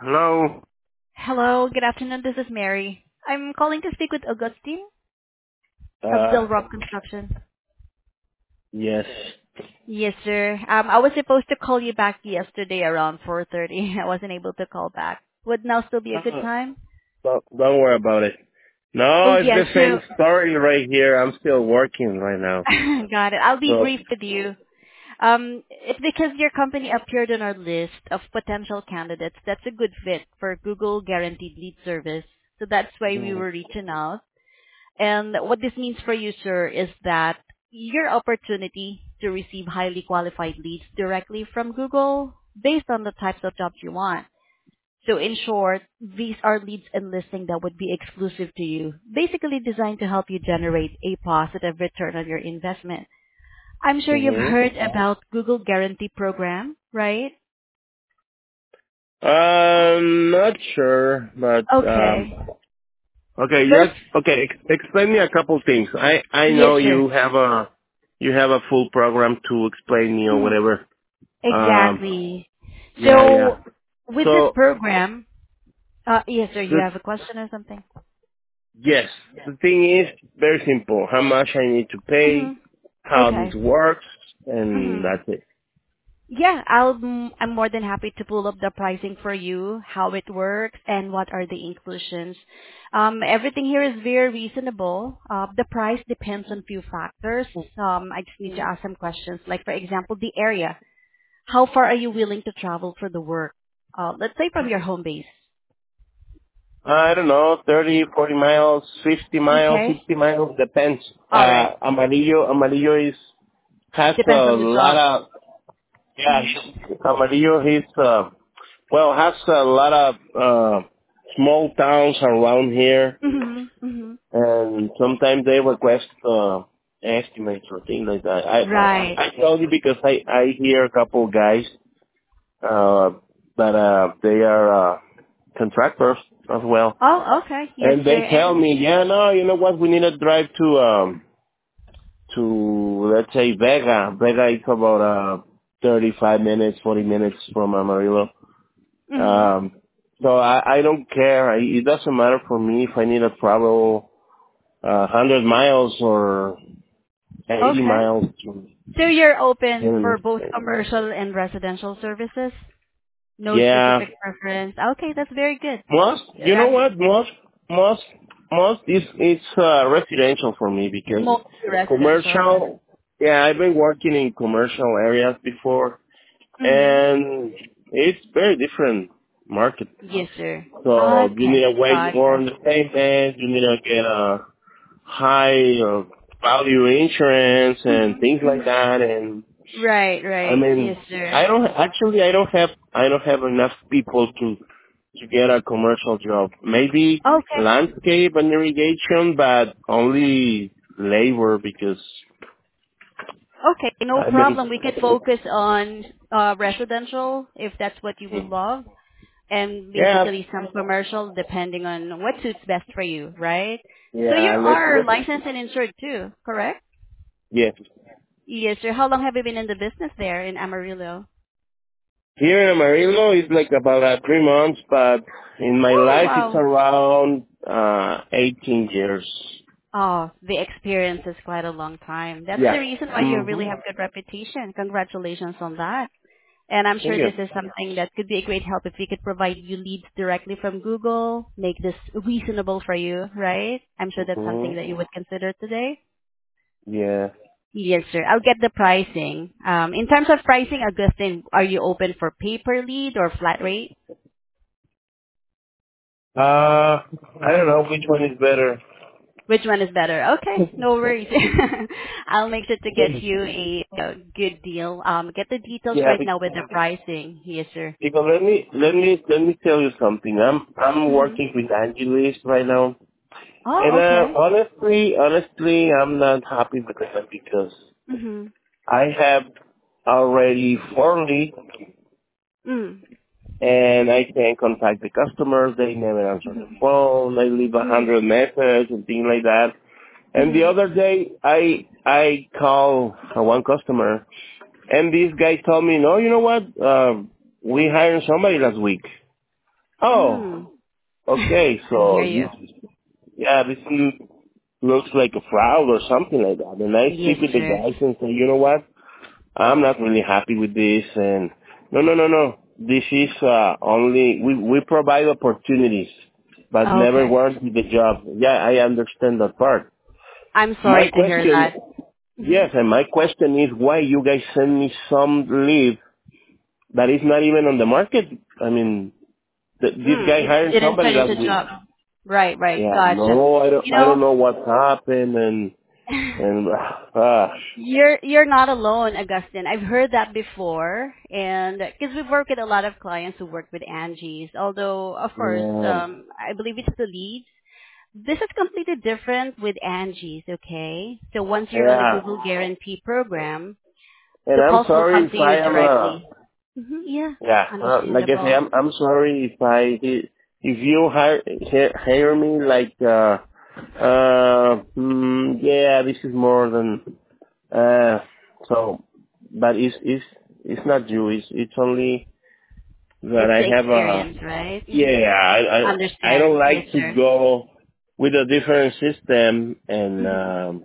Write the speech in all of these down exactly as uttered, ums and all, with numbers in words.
Hello. Hello, good afternoon. This is Mary. I'm calling to speak with Augustine of Uh, Del Rock Construction. yes. Yes, sir. Um, I was supposed to call you back yesterday around four thirty. I wasn't able to call back. Would now still be a good Uh, time? don't, don't worry about it. Oh, No, it's yeah, the same so story right here. I'm still working right now. got it. I'll be So, brief with you. Um, it's because your company appeared on our list of potential candidates that's a good fit for Google Guaranteed Lead Service. So that's why we mhm. were reaching out. And what this means for you, sir, is that your opportunity to receive highly qualified leads directly from Google based on the types of jobs you want. So in short, these are leads and listings that would be exclusive to you, basically designed to help you generate a positive return on your investment. I'm sure you've Mhm. heard about Google Guarantee Program, right? I'm not sure, but um, Okay. okay. First, Yes. Okay. Ex- explain me a couple things. I I yes, know sir. you have a you have a full program to explain me or Mhm. whatever. Um. Exactly. Yeah. Yeah. So with this So program, Uh, yes, sir. You the have a question or something? Yes. The thing is very simple. How much I need to pay, Mm-hmm. how this Okay. works, and Mm-hmm. that's it. Yeah, I'll, mm, I'm more than happy to pull up the pricing for you, how it works, and what are the inclusions. Um, everything here is very reasonable. Uh, the price depends on few factors. Um, I just need to ask some questions, like for example, the area. How far are you willing to travel for the work? Uh, let's say from your home base. I don't know, thirty, forty miles, fifty miles, Okay. sixty miles, depends. All right. Uh, Amarillo, Amarillo is, has a Depends on the lot job. of, yeah, Mm-hmm. Amarillo is, uh, well, has a lot of, uh, small towns around here, Mm-hmm. Mm-hmm. and sometimes they request, uh, estimates or things like that. I, Right. I told you because I, I hear a couple guys uh, but uh, they are uh, contractors as well. Oh, okay. Yes, And sir. they tell And me, yeah, no, you know what? We need to drive to um to let's say Vega. Vega is about uh thirty-five minutes, forty minutes from Amarillo. hmm Um, so I I don't care. I, it doesn't matter for me if I need to travel uh, one hundred miles or eighty okay. miles. To, So you're open you for both commercial and residential services? No yeah, specific preference. Okay, that's very good. Most, you know Right. what? Most, most, most is it's uh, residential for me because Mostly residential. commercial. Yeah, I've been working in commercial areas before, Mm-hmm. and it's very different market. Yes, sir. So you need Okay. to wait more Gotcha. on the payment. You need to get a high uh, value insurance and things Mm-hmm. like Mm-hmm. that. And Right, I right. Yes, mean, sir. I don't actually. I don't have. I don't have enough people to to get a commercial job. Maybe Okay. landscape and irrigation, but only labor because Okay, no I mean, problem. We could focus on uh, residential if that's what you would love. And yeah, basically some commercial depending on what suits best for you, right? So you yeah. Let's are let's licensed and insured too, correct? yes. Yes, sir. How long have you been in the business there in Amarillo? Here in Amarillo, it's like about uh, three months, but in my Oh, life, it's wow. around uh eighteen years. Oh, the experience is quite a long time. That's the Yeah. reason why you really Mhm. have good reputation. Congratulations on that. And I'm Thank sure you. this is something that could be a great help if we could provide you leads directly from Google, make this reasonable for you, right? I'm sure that's something Mhm. that you would consider today. Yeah. Yes, sir. I'll get the pricing. Um, in terms of pricing, Augustine, are you open for pay per lead or flat rate? Uh, I don't know which one is better. Which one is better? Okay, no worries. I'll make sure to get you a, a good deal. Um, get the details Yeah, right now with the pricing. Yes, sir. because let me let me let me tell you something. I'm I'm hmm working with Angelis right now, and Oh, uh, okay. honestly, honestly, I'm not happy with that because hmm I have already four leads, Mm. and I can contact the customers. They never answer the hmm phone. They leave a hmm hundred messages and things like that. And the hmm other day, I I call uh, one customer, and this guy told me, no, you know what? Uh, we hired somebody last week. Oh, Mm. okay. I hear So you. this, yeah, this l- looks like a fraud or something like that. And I Yes, speak with the sir. guys and say, you know what? I'm not really happy with this. And no, no, no, no. This is uh, only we we provide opportunities, but never Okay. warranty the job. Yeah, I understand that part. I'm My sorry to hear question, that. Hmm. yes, and my question is why you guys send me some lead that is not even on the market. I mean, th- this Mm, guy it hired didn't somebody turn into last week. job. Right, right. Yeah, Gotcha. no, I don't, You I don't know, know what happened, and and uh, you're you're not alone, Augustine. I've heard that before, and because we've worked with a lot of clients who work with Angie's. Although, of course, yeah, um, I believe it's the leads. This is completely different with Angie's. Okay, so once you're on the yeah. Google Guarantee program, And the I'm calls will sorry come if to you I am uh directly. Hmm. Yeah, yeah, uh, like I say, understandable. I'm I'm sorry if I if you hire hi- hire me like uh uh mm, yeah, this is more than uh so, but it's it's it's not you. It's it's only that It's I the have a experience, right? Hmm. yeah. I I I Understand. don't Yes, like to sir. go with a different system and Hmm. um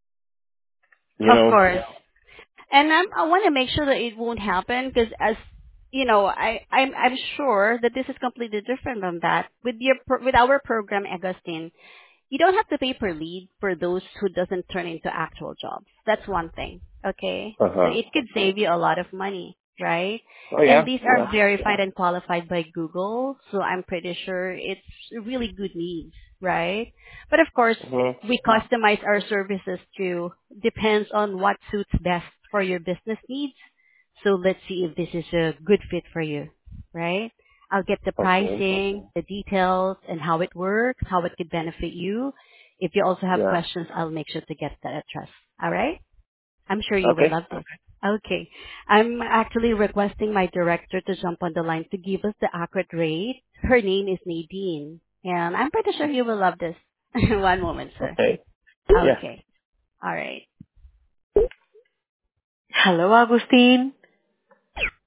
you Of know. course. And I'm, I want to make sure that it won't happen because as you know, I, I'm, I'm sure that this is completely different from that. With your, pro- with our program, Agustin, you don't have to pay per lead for those who doesn't turn into actual jobs. That's one thing. Okay? Uh So huh. it could save you a lot of money, right? Oh And yeah, these are yeah. verified and qualified by Google, so I'm pretty sure it's really good needs, right? But of course, Uh-huh. we customize our services to depends on what suits best for your business needs. So let's see if this is a good fit for you, right? I'll get the Okay. pricing, the details, and how it works, how it could benefit you. If you also have Yeah. questions, I'll make sure to get that address. All right? I'm sure you will Okay. love this. Okay. I'm actually requesting my director to jump on the line to give us the accurate rate. Her name is Nadine, and I'm pretty sure you will love this. One moment, sir. Okay. Yeah. Okay. All right. Hello, Agustin.